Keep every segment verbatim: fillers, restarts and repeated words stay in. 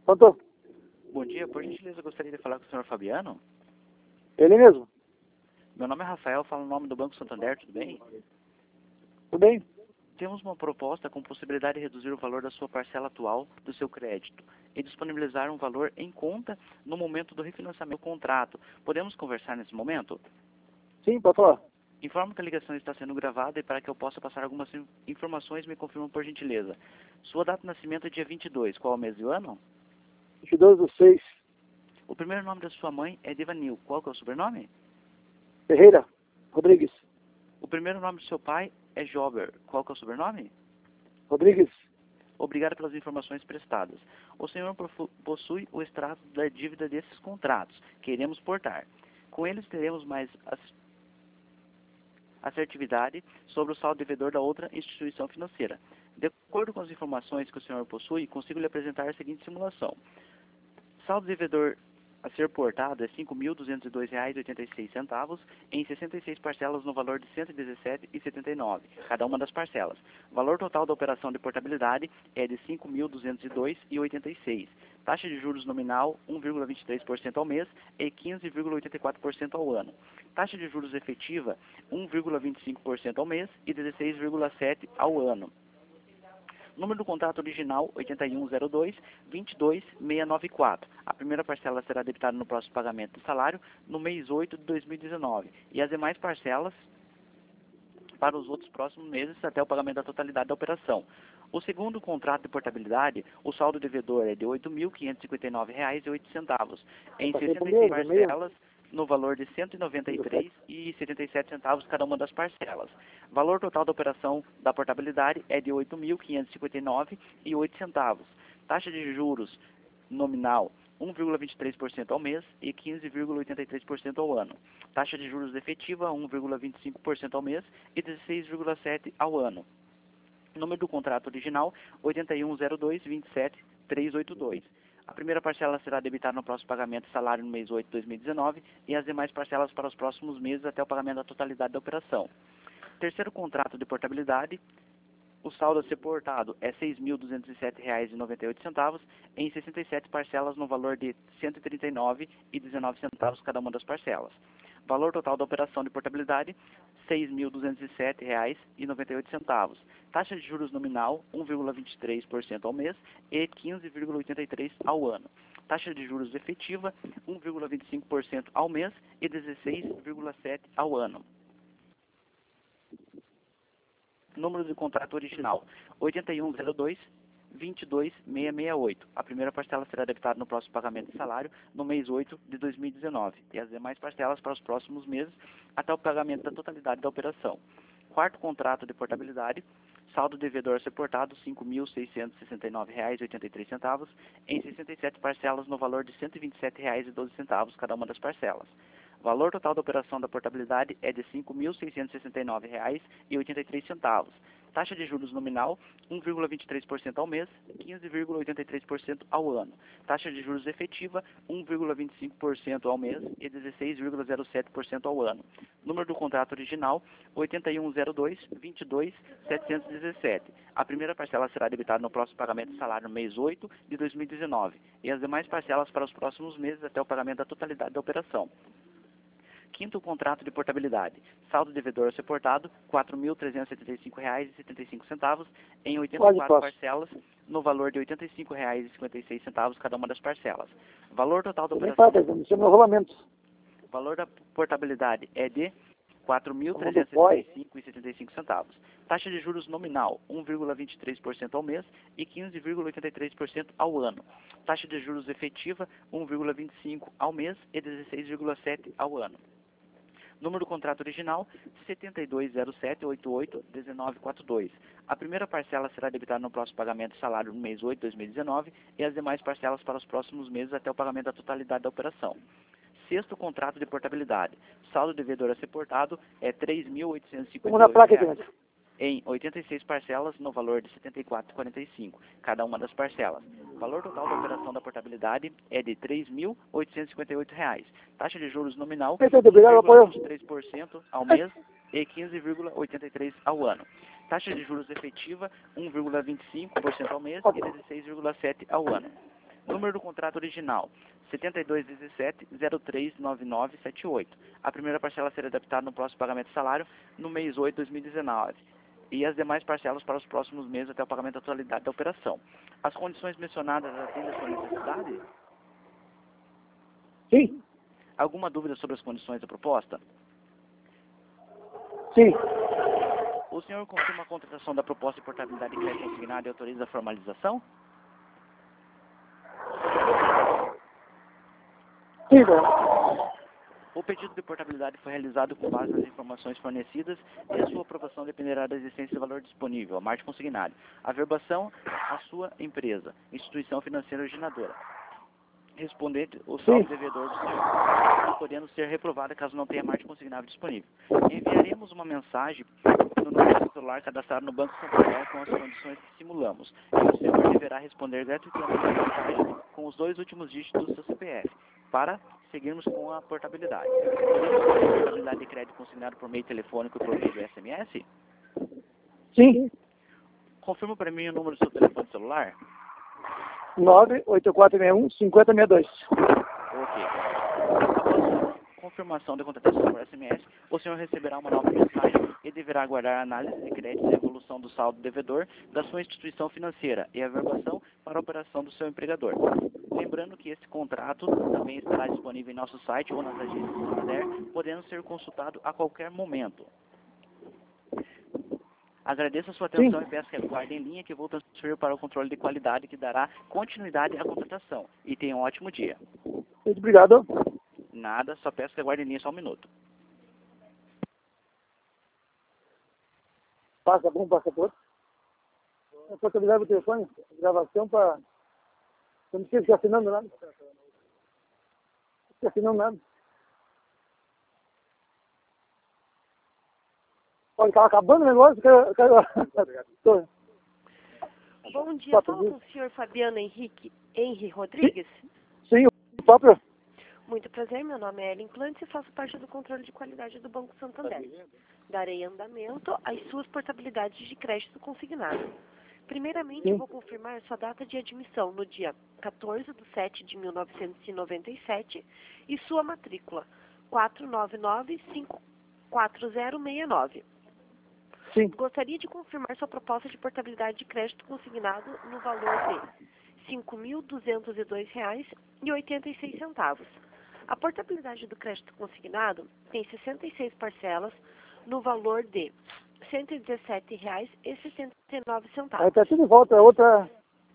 Pronto? Bom dia, por gentileza, eu gostaria de falar com o senhor Fabiano. Ele mesmo? Meu nome é Rafael, falo no nome do Banco Santander, tudo bem? Tudo bem? Temos uma proposta com possibilidade de reduzir o valor da sua parcela atual do seu crédito e disponibilizar um valor em conta no momento do refinanciamento do contrato. Podemos conversar nesse momento? Sim, pode falar. Informo que a ligação está sendo gravada e para que eu possa passar algumas informações, me confirmam por gentileza. Sua data de nascimento é dia vinte e dois, qual é o mês e o ano? vinte e dois do seis. O primeiro nome da sua mãe é Devanil, qual que é o sobrenome? Ferreira Rodrigues. O primeiro nome do seu pai é Jober, qual que é o sobrenome? Rodrigues. Obrigado pelas informações prestadas. O senhor possui o extrato da dívida desses contratos que iremos portar. Com eles teremos mais assertividade sobre o saldo devedor da outra instituição financeira. De acordo com as informações que o senhor possui, consigo lhe apresentar a seguinte simulação. Saldo devedor a ser portado é cinco mil duzentos e dois reais e oitenta e seis centavos em sessenta e seis parcelas no valor de cento e dezessete reais e setenta e nove centavos, cada uma das parcelas. O valor total da operação de portabilidade é de cinco mil duzentos e dois reais e oitenta e seis centavos. Taxa de juros nominal um vírgula vinte e três por cento ao mês e quinze vírgula oitenta e quatro por cento ao ano. Taxa de juros efetiva um vírgula vinte e cinco por cento ao mês e dezesseis vírgula sete por cento ao ano. Número do contrato original, oitenta e um zero dois, vinte e dois seiscentos e noventa e quatro. A primeira parcela será debitada no próximo pagamento do salário no mês oito de dois mil e dezenove. E as demais parcelas para os outros próximos meses até o pagamento da totalidade da operação. O segundo contrato de portabilidade, o saldo devedor é de oito mil quinhentos e cinquenta e nove reais e oito centavos. Em sessenta e seis parcelas, no valor de cento e noventa e três reais e setenta e sete centavos cada uma das parcelas. Valor total da operação da portabilidade é de oito mil quinhentos e cinquenta e nove reais e oito centavos. Taxa de juros nominal um vírgula vinte e três por cento ao mês e quinze vírgula oitenta e três por cento ao ano. Taxa de juros efetiva um vírgula vinte e cinco por cento ao mês e dezesseis vírgula sete por cento ao ano. Número do contrato original oitenta e um zero dois, vinte e sete, trezentos e oitenta e dois. A primeira parcela será debitada no próximo pagamento de salário no mês oito de dois mil e dezenove e as demais parcelas para os próximos meses até o pagamento da totalidade da operação. Terceiro contrato de portabilidade, o saldo a ser portado é seis mil duzentos e sete reais e noventa e oito centavos em sessenta e sete parcelas no valor de cento e trinta e nove reais e dezenove centavos cada uma das parcelas. Valor total da operação de portabilidade, seis mil duzentos e sete reais e noventa e oito centavos. Taxa de juros nominal, um vírgula vinte e três por cento ao mês e quinze vírgula oitenta e três por cento ao ano. Taxa de juros efetiva, um vírgula vinte e cinco por cento ao mês e dezesseis vírgula sete por cento ao ano. Número de contrato original, oitenta e um zero dois, vinte e dois seiscentos e sessenta e oito. A primeira parcela será debitada no próximo pagamento de salário no mês oito de dois mil e dezenove e as demais parcelas para os próximos meses até o pagamento da totalidade da operação. Quarto contrato de portabilidade, saldo devedor a ser portado cinco mil seiscentos e sessenta e nove reais e oitenta e três centavos em sessenta e sete parcelas no valor de cento e vinte e sete reais e doze centavos cada uma das parcelas. Valor total da operação da portabilidade é de cinco mil seiscentos e sessenta e nove reais e oitenta e três centavos. Taxa de juros nominal, um vírgula vinte e três por cento ao mês, quinze vírgula oitenta e três por cento ao ano. Taxa de juros efetiva, um vírgula vinte e cinco por cento ao mês e dezesseis vírgula zero sete por cento ao ano. Número do contrato original, oitenta e um zero dois, vinte e dois, setecentos e dezessete. A primeira parcela será debitada no próximo pagamento de salário no mês oito de dois mil e dezenove e as demais parcelas para os próximos meses até o pagamento da totalidade da operação. Quinto contrato de portabilidade. Saldo devedor a ser portado, quatro mil trezentos e setenta e cinco reais e setenta e cinco centavos em oitenta e quatro parcelas, no valor de oitenta e cinco reais e cinquenta e seis centavos cada uma das parcelas. Valor total da operação... Isso é meu rolamento. Valor da portabilidade é de quatro mil trezentos e setenta e cinco reais e setenta e cinco centavos. Taxa de juros nominal, um vírgula vinte e três por cento ao mês e quinze vírgula oitenta e três por cento ao ano. Taxa de juros efetiva, um vírgula vinte e cinco por cento ao mês e dezesseis vírgula sete por cento ao ano. Número do contrato original, setenta e dois zero sete, oitenta e oito, dezenove quarenta e dois. A primeira parcela será debitada no próximo pagamento de salário no mês oito de dois mil e dezenove e as demais parcelas para os próximos meses até o pagamento da totalidade da operação. Sexto contrato de portabilidade. Saldo devedor a ser portado é três mil oitocentos e cinquenta e oito reais em oitenta e seis parcelas no valor de setenta e quatro reais e quarenta e cinco centavos, cada uma das parcelas. O valor total da operação da portabilidade é de três mil oitocentos e cinquenta e oito reais. Taxa de juros nominal um vírgula vinte e três por cento ao mês e quinze vírgula oitenta e três por cento ao ano. Taxa de juros efetiva um vírgula vinte e cinco por cento ao mês e dezesseis vírgula sete por cento ao ano. Número do contrato original, setenta e dois dezessete, zero três nove nove sete oito. A primeira parcela será adaptada no próximo pagamento de salário no mês oito de dois mil e dezenove. E as demais parcelas para os próximos meses até o pagamento da totalidade da operação. As condições mencionadas atendem a sua necessidade? Sim, Alguma dúvida sobre as condições da proposta? sim, O senhor confirma a contratação da proposta de portabilidade de crédito consignado e autoriza a formalização? sim, né? O pedido de portabilidade foi realizado com base nas informações fornecidas e a sua aprovação dependerá da existência de valor disponível, a margem consignada. A verbação, a sua empresa, instituição financeira originadora. Respondente, o saldo devedor do senhor, podendo ser reprovada caso não tenha margem consignável disponível. Enviaremos uma mensagem no número do celular cadastrado no Banco Santander com as condições que simulamos. E o senhor deverá responder gratuitamente a mensagem com os dois últimos dígitos do seu C P F, para seguirmos com a portabilidade. Podemos fazer a portabilidade de crédito consignado por meio telefônico e por meio do S M S? Sim. Confirma para mim o número do seu telefone celular? nove oito quatro seis um, cinco zero seis dois. Ok. Após a confirmação da contratação por S M S, o senhor receberá uma nova mensagem e deverá aguardar a análise de crédito e evolução do saldo devedor da sua instituição financeira e a verbação para a operação do seu empregador. Lembrando que esse contrato também estará disponível em nosso site ou nas agências do Santander, podendo ser consultado a qualquer momento. Agradeço a sua atenção Sim. e peço que aguarde em linha que vou transferir para o controle de qualidade que dará continuidade à contratação. E tenha um ótimo dia. Muito obrigado. Nada, só peço que aguarde em linha só um minuto. Passa bom, passa por. Eu só ligar o telefone, gravação para... Eu não esqueci assinando nada. Não esqueci assinando nada. Olha, estava acabando o negócio. Que eu, que eu... Bom dia, fala com o senhor Fabiano Henrique Henri Rodrigues. Sim, o próprio. Muito prazer, meu nome é Ellen Plantes e faço parte do controle de qualidade do Banco Santander. Darei andamento às suas portabilidades de crédito consignado. Primeiramente, Sim. eu vou confirmar sua data de admissão no dia quatorze de setembro de mil novecentos e noventa e sete e sua matrícula quatro nove nove cinco quatro zero seis nove. Sim. Gostaria de confirmar sua proposta de portabilidade de crédito consignado no valor de cinco mil duzentos e dois reais e oitenta e seis centavos. A portabilidade do crédito consignado tem sessenta e seis parcelas no valor de cento e dezessete reais e setenta e nove Aí centavos. está tudo de volta. A outra...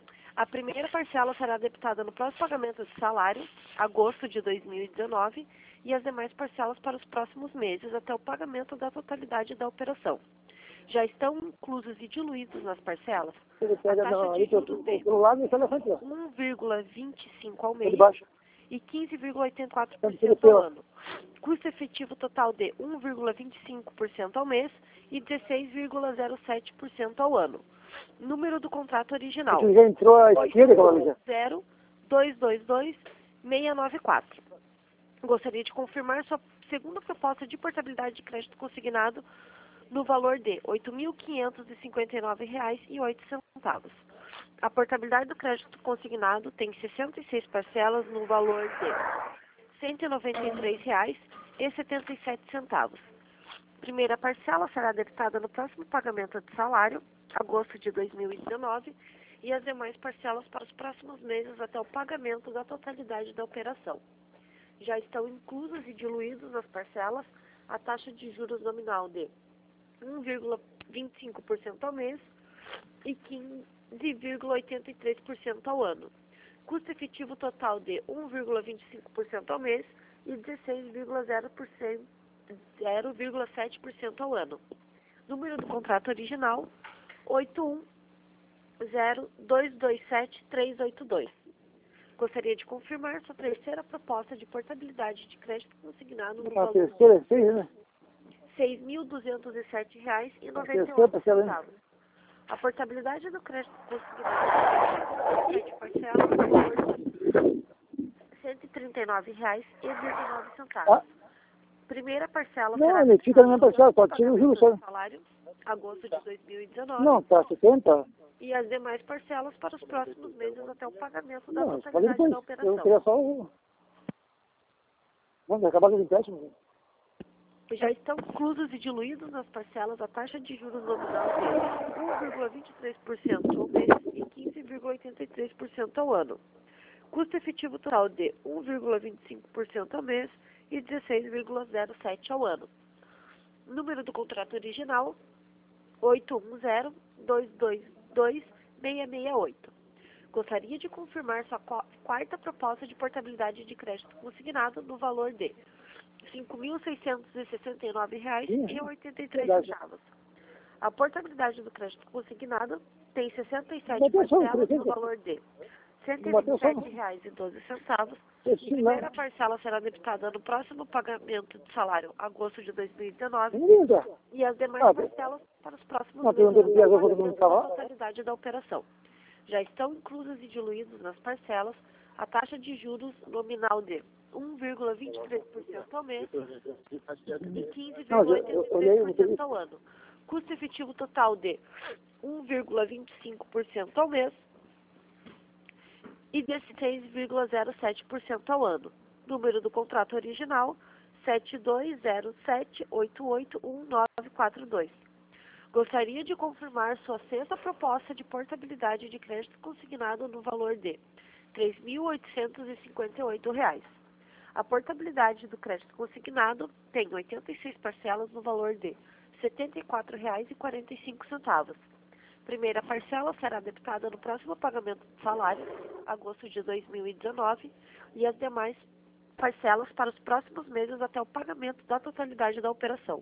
A primeira parcela será debitada no próximo pagamento de salário, agosto de dois mil e dezenove, e as demais parcelas para os próximos meses até o pagamento da totalidade da operação. Já estão inclusos e diluídos nas parcelas Ele a pega taxa no, de ali pelo, juros de pelo lado e está na frente. Lá. um vírgula vinte e cinco ao Tá mês de baixo. e quinze vírgula oitenta e quatro por Tá cento de ao cima. ano. Custo efetivo total de um vírgula vinte e cinco por cento ao mês e dezesseis vírgula zero sete por cento ao ano. Número do contrato original Ele já entrou à esquerda, aquela ali já. zero dois dois dois seis nove quatro. Gostaria de confirmar sua segunda proposta de portabilidade de crédito consignado no valor de oito mil quinhentos e cinquenta e nove reais e oito centavos. A portabilidade do crédito consignado tem sessenta e seis parcelas no valor de cento e noventa e três reais e setenta e sete centavos. Primeira parcela será debitada no próximo pagamento de salário, agosto de dois mil e dezenove, e as demais parcelas para os próximos meses até o pagamento da totalidade da operação. Já estão inclusos e diluídos nas parcelas a taxa de juros nominal de um vírgula vinte e cinco por cento ao mês e quinze vírgula oitenta e três por cento ao ano. Custo efetivo total de um vírgula vinte e cinco por cento ao mês e dezesseis vírgula zero sete por cento ao ano. Número do contrato original oito um zero dois dois sete três oito dois. Gostaria de confirmar sua terceira proposta de portabilidade de crédito consignado no A valor terceira é seis, né? de seis mil duzentos e sete reais e noventa e terceira oito parcela, né? centavos. A portabilidade do crédito consignado tem sete parcelas no valor de cento e trinta e nove reais e dezenove centavos. Ah. Primeira parcela Não, será ele fica na minha debitada parcela, no pode tirar o pagamento juros só. do salário, agosto de dois mil e dezenove. Não, tá sessenta. e as demais parcelas para os próximos meses até o pagamento da Não, pode totalidade depois. da Eu operação. queria só o... Vamos acabar com o empréstimo. Já estão inclusos e diluídos nas parcelas a taxa de juros nominal de um vírgula vinte e três por cento ao mês e quinze vírgula oitenta e três por cento ao ano. Custo efetivo total de um vírgula vinte e cinco por cento ao mês e dezesseis vírgula zero sete por cento ao ano. Número do contrato original, oito um zero, dois dois dois, seis seis oito. Gostaria de confirmar sua quarta proposta de portabilidade de crédito consignado no valor de cinco mil seiscentos e sessenta e nove reais e oitenta e três centavos. A portabilidade do crédito consignado tem sessenta e sete parcelas no valor de cento e vinte e sete reais e doze centavos. A primeira parcela será debitada no próximo pagamento de salário, agosto de dois mil e dezenove, e as demais parcelas para os próximos meses até o pagamento da totalidade da operação. Já estão inclusas e diluídos nas parcelas a taxa de juros nominal de um vírgula vinte e três por cento ao mês e quinze vírgula oitenta e três por cento ao ano. Custo efetivo total de um vírgula vinte e cinco por cento ao mês e dezesseis vírgula zero sete por cento ao ano. Número do contrato original sete dois zero sete oito oito um nove quatro dois. Gostaria de confirmar sua sexta proposta de portabilidade de crédito consignado no valor de três mil oitocentos e cinquenta e oito reais. A portabilidade do crédito consignado tem oitenta e seis parcelas no valor de setenta e quatro reais e quarenta e cinco centavos. Primeira parcela será debitada no próximo pagamento de salário, agosto de dois mil e dezenove, e as demais parcelas para os próximos meses até o pagamento da totalidade da operação.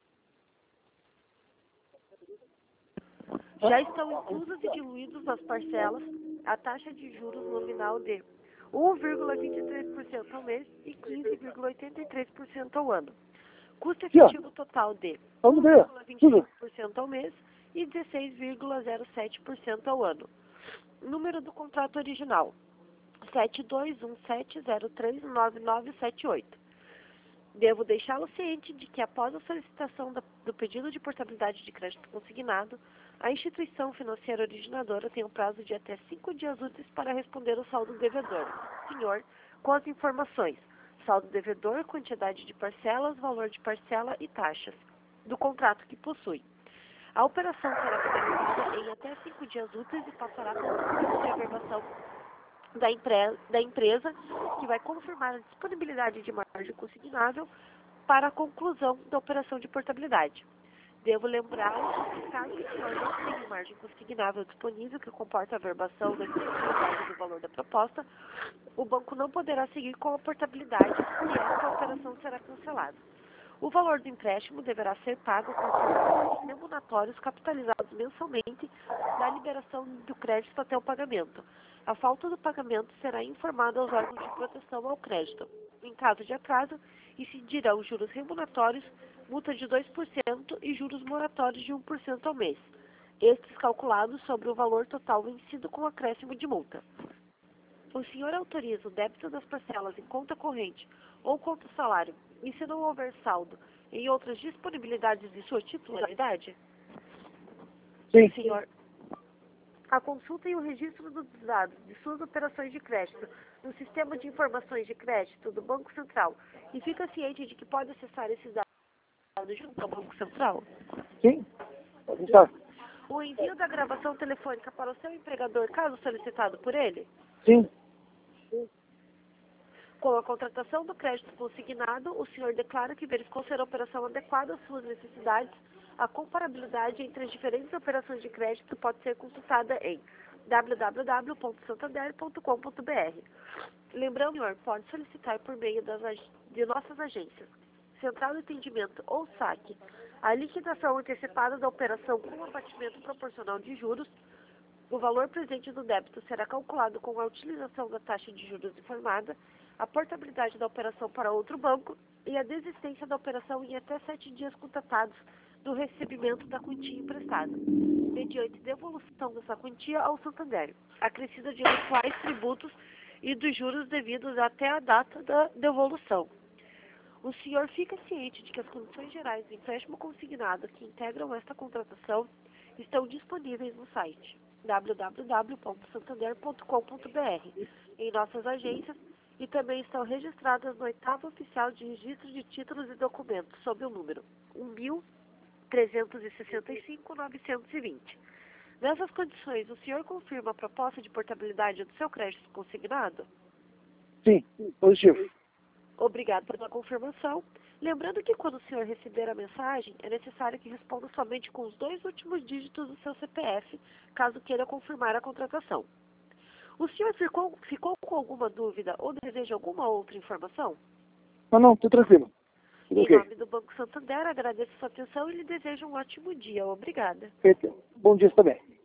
Já estão inclusos e diluídos nas parcelas a taxa de juros nominal de um vírgula vinte e três por cento ao mês e quinze vírgula oitenta e três por cento ao ano. Custo efetivo total de um vírgula vinte e cinco por cento ao mês e dezesseis vírgula zero sete por cento ao ano. Número do contrato original sete dois um sete zero três nove nove sete oito. Devo deixá-lo ciente de que após a solicitação do pedido de portabilidade de crédito consignado, a instituição financeira originadora tem um prazo de até cinco dias úteis para responder o saldo devedor, senhor, com as informações: saldo devedor, quantidade de parcelas, valor de parcela e taxas do contrato que possui. A operação será finalizada em até cinco dias úteis e passará pelo processo de averbação da, empre da empresa, que vai confirmar a disponibilidade de margem consignável para a conclusão da operação de portabilidade. Devo lembrar que, caso o senhor não tenha margem consignável disponível que comporta a averbação da disponibilidade do valor da proposta, o banco não poderá seguir com a portabilidade e esta operação será cancelada. O valor do empréstimo deverá ser pago com os remuneratórios capitalizados mensalmente da liberação do crédito até o pagamento. A falta do pagamento será informada aos órgãos de proteção ao crédito. Em caso de atraso, incidirão juros remuneratórios, multa de dois por cento e juros moratórios de um por cento ao mês, estes calculados sobre o valor total vencido com acréscimo de multa. O senhor autoriza o débito das parcelas em conta corrente ou conta salário, e se não houver saldo em outras disponibilidades de sua titularidade? Sim. Senhor, a consulta e o registro dos dados de suas operações de crédito no sistema de informações de crédito do Banco Central e fica ciente de que pode acessar esses dados junto ao Banco Central? Sim. Pode estar. O envio da gravação telefônica para o seu empregador, caso solicitado por ele? Sim. Com a contratação do crédito consignado, o senhor declara que verificou ser a operação adequada às suas necessidades. A comparabilidade entre as diferentes operações de crédito pode ser consultada em w w w ponto santander ponto com ponto b r. Lembrando, senhor, pode solicitar por meio das, de nossas agências, Central de Atendimento ou saque, a liquidação antecipada da operação com abatimento proporcional de juros. O valor presente do débito será calculado com a utilização da taxa de juros informada, a portabilidade da operação para outro banco e a desistência da operação em até sete dias contatados do recebimento da quantia emprestada, mediante devolução dessa quantia ao Santander, acrescida de eventuais tributos e dos juros devidos até a data da devolução. O senhor fica ciente de que as condições gerais do empréstimo consignado que integram esta contratação estão disponíveis no site w w w ponto santander ponto com ponto b r, em nossas agências, e também estão registradas no oitavo oficial de registro de títulos e documentos, sob o número um mil trezentos e sessenta e cinco ponto novecentos e vinte. Nessas condições, o senhor confirma a proposta de portabilidade do seu crédito consignado? Sim, positivo. Obrigado pela confirmação. Lembrando que quando o senhor receber a mensagem, é necessário que responda somente com os dois últimos dígitos do seu C P F, caso queira confirmar a contratação. O senhor ficou, ficou com alguma dúvida ou deseja alguma outra informação? Não, não, tô tranquilo. Tudo Em ok. nome do Banco Santander, agradeço sua atenção e lhe desejo um ótimo dia. Obrigada. Feito. Bom dia também.